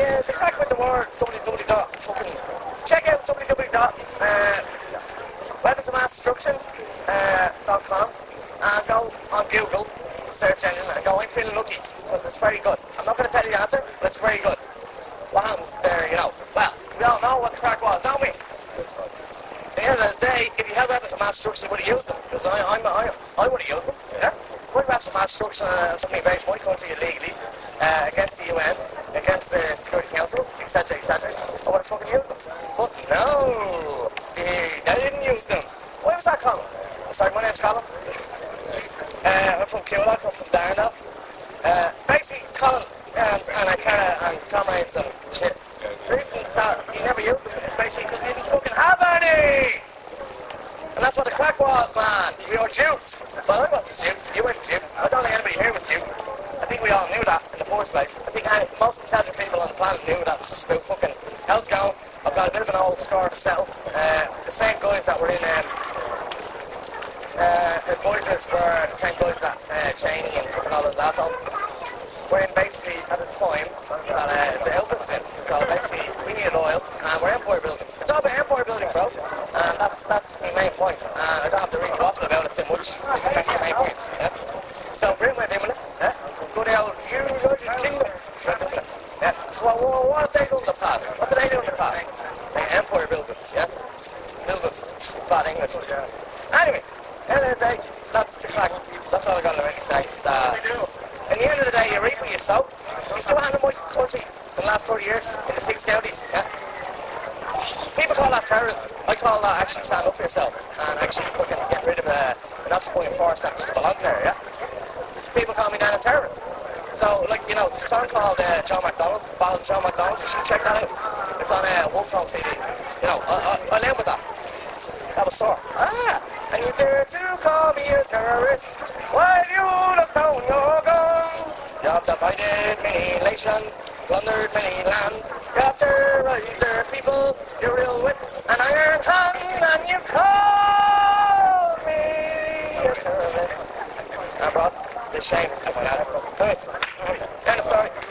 the crack with the word check out www.weaponsofmassdestruction.com and go on Google search engine and go, I'm feeling lucky, because it's very good. I'm not going to tell you the answer, but it's very good. What happens there, well, we all know what the crack was, don't we? At the end of the day, if you had weapons of mass destruction, you would have used them, because I would have used them, yeah? What weapons of mass destruction something invades my country illegally, against the UN, against the Security Council, etc., etc., I would have fucking used them. But no, they didn't use them. Why was that, Colin? Sorry, my name's Colin. I'm from Coolock, I come from Darndale. Basically, Colin and comrades and shit, the reason that he never used them is basically because he didn't fucking have any! And that's what the crack was, man. We were duped. Well, I wasn't duped. You weren't duped. I don't think anybody here was duped. I think we all knew that in the first place. I think most intelligent people on the planet knew that. It was just about fucking, how's it going? I've got a bit of an old score to settle. The same guys that were in advisors were the same guys that Cheney and fucking all those assholes were in basically at the time that the outfit was in. So basically we needed oil and we're empire building. It's all about empire building, bro. And that's my main point. I don't have to really waffle about it too much. That's the main point. Yeah? So Britain went in with it. Yeah? Go down United Kingdom. Yeah? So what have they done in the past? What did they do in the past? They empire building. Yeah? Building. Bad English. Anyway. At the end of the day, that's the crack. That's all I got to really say. In the end of the day, you reap what you sow. You see what happened in my country in the last 30 years in the 6 counties? Yeah? People call that terrorism. I call that actually stand up for yourself and actually fucking get rid of an occupying force that doesn't belong there, yeah? People call me then a terrorist. So, like, the song called John McDonald, Ballad of John McDonald, you should check that out. It's on Wolfstone CD. I live with that. That was sore. And you dare to call me a terrorist while you look down your gun. You have divided many nations, plundered many lands. You have terrorized their people, you're ill with an iron hand, and you call me a terrorist. Bro, it's a shame. Come on, end of story.